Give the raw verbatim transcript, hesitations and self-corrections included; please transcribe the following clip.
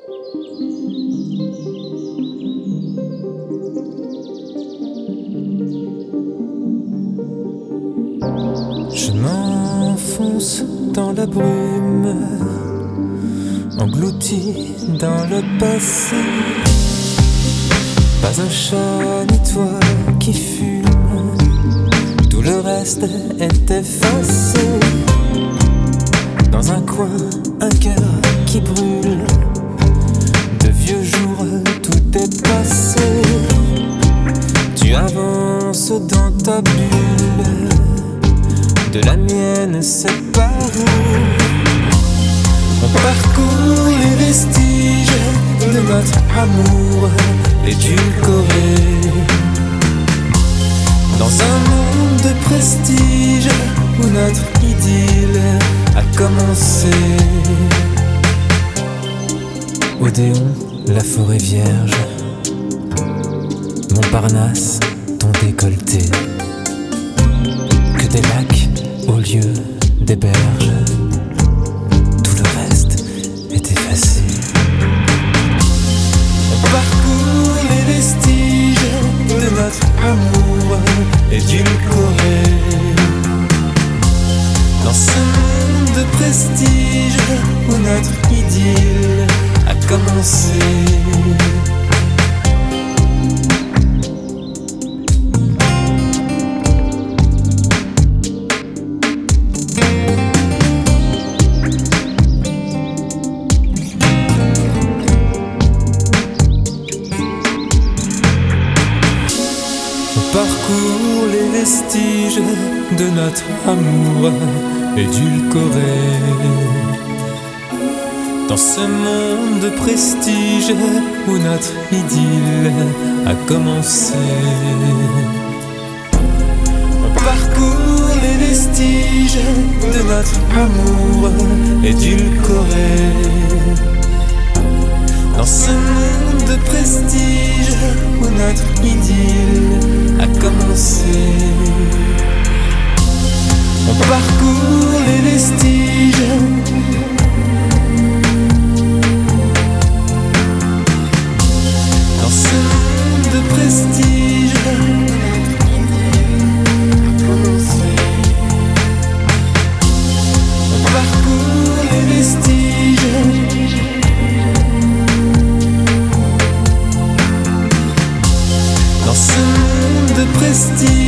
Je m'enfonce dans la brume, englouti dans le passé. Pas un chat ni toi qui fume, tout le reste est effacé. Dans un coin, un cœur qui brûle, de vieux jours, tout est passé. Tu avances dans ta bulle, de la mienne séparée. On parcourt les vestiges de notre amour édulcoré. Dans un monde de prestige où notre idylle a commencé. Odéon, la forêt vierge, Montparnasse, ton décolleté. Que des lacs au lieu des berges, tout le reste est effacé. On parcourt les vestiges de notre amour édulcoré. Dans ce monde de prestige où notre idylle a commencé. Parcours les vestiges de notre amour édulcoré. Dans ce monde de prestige où notre idylle a commencé. On parcourt les vestiges de notre amour édulcoré. Dans ce monde de prestige où notre idylle a commencé. On parcourt les vestiges dans ce monde de prestige a commencé. On parcourt les vestiges dans ce monde de prestige.